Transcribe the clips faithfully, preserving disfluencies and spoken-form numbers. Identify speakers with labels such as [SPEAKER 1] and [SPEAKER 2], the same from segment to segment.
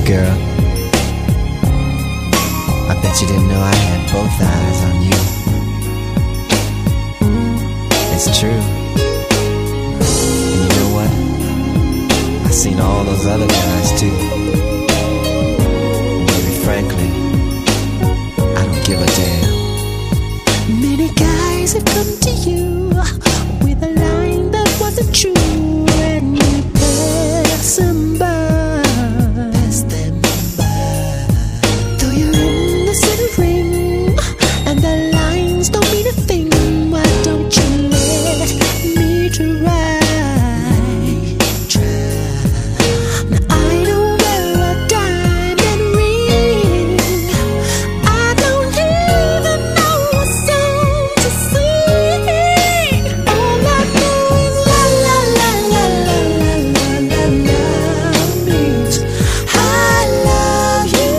[SPEAKER 1] girl. I bet you didn't know I had both eyes on you. It's true. And you know what? I've seen all those other guys too. Baby, frankly, I don't give a damn.
[SPEAKER 2] Many guys have come to you with a line that wasn't true, and you pass them by.
[SPEAKER 1] Pass them by.
[SPEAKER 2] Though you're in the center ring and the lines don't mean a thing, why don't you let me try?
[SPEAKER 1] Try.
[SPEAKER 2] Now I don't wear a diamond ring, I don't even know a song to sing. All I know is la la la la la la la la means I love you.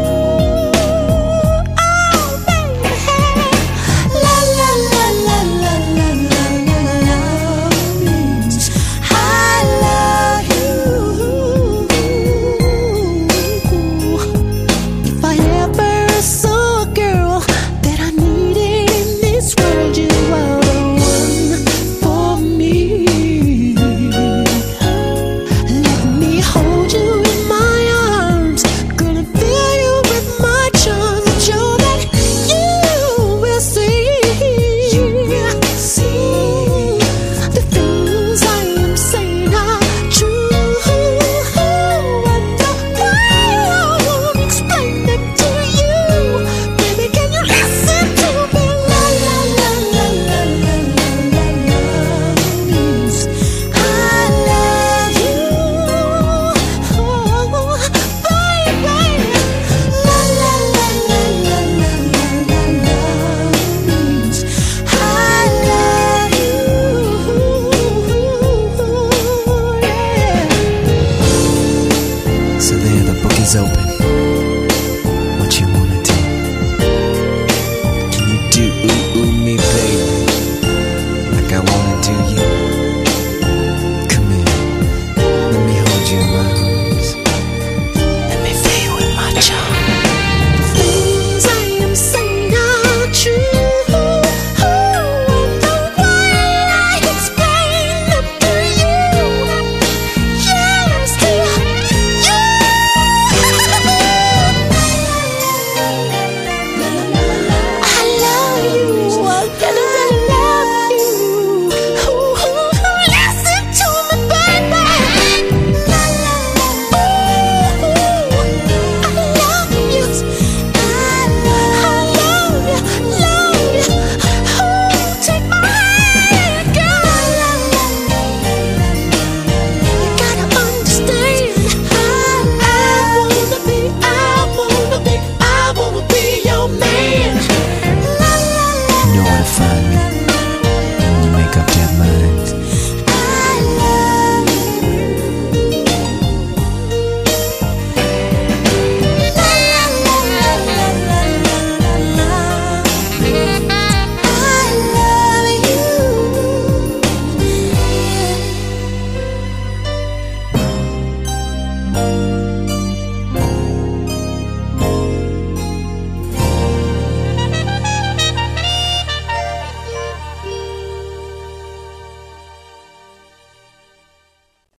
[SPEAKER 2] Oh baby, la la la la la la la la means I love you. If I ever saw a girl that I needed in this world, you are the one for me. Let me hold you in my arms, gonna fill you with my charms, and show that you will see. The things I am saying are true, and the way I won't explain them to you. Baby, can you listen to me? La la la la la la la la means I love you. Oh, baby, la la la la la la la la means I love you. Yeah.
[SPEAKER 1] So there, the book is open.